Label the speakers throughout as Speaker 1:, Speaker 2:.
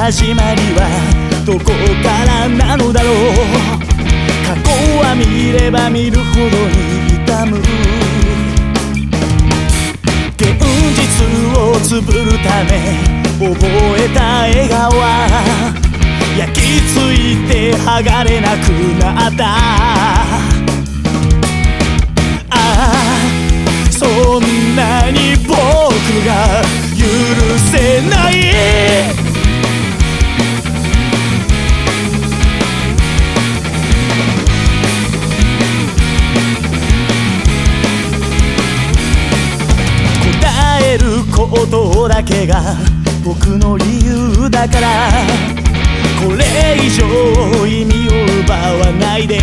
Speaker 1: 始まりはどこからなのだろう。過去は見れば見るほどに痛む。現実をつぶるため覚えた笑顔は焼き付いて剥がれなくなった。ああ、そんなに僕が許せない。答えることだけが僕の理由だから、これ以上意味を奪わないで。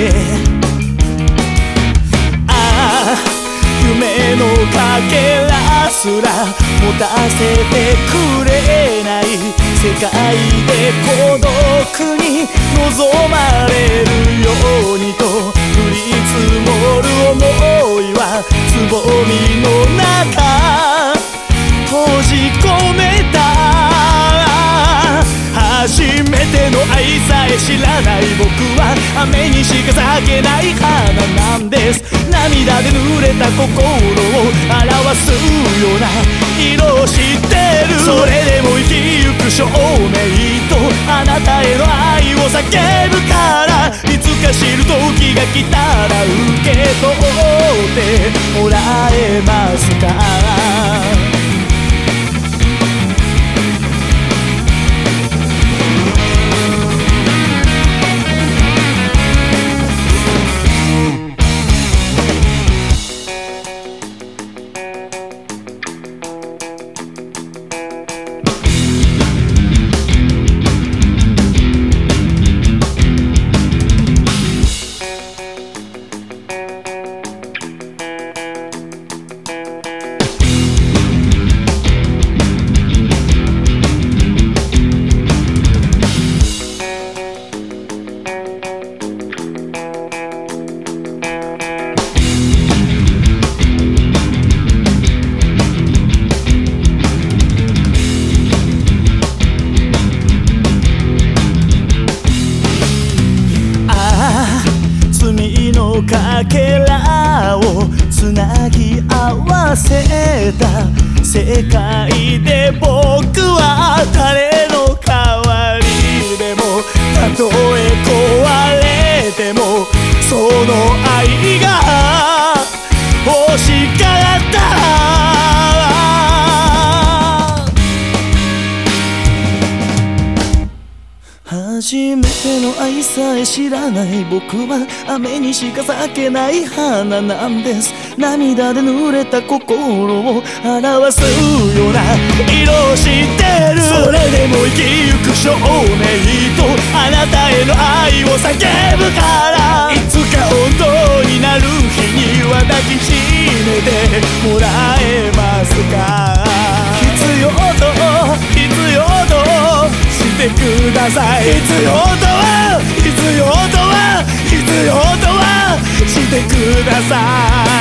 Speaker 1: ああ、夢のかけらすら持たせてくれない世界で孤独に望まれるようにと降り積もる想いはつぼみの中閉じ込めた。初めての愛さえ知らない僕は雨にしか咲けない花なんです。涙で濡れた心を表すような色を知ってる。それでも生きゆく証明とあなたへの愛を叫ぶから、いつか知る時が来たら受け取ってもらえますか。かけらをつなぎ合わせた世界で僕は誰の代わりでも、たとえ壊れてもその愛が欲しかった。初めての愛さえ知らない僕は雨にしか咲けない花なんです。涙で濡れた心を表すような色を知ってる。それでも生きゆく証明とあなたへの愛を叫ぶから、いつか本当になる日には抱きしめてもらえますか。必要としてください。必要とはしてください。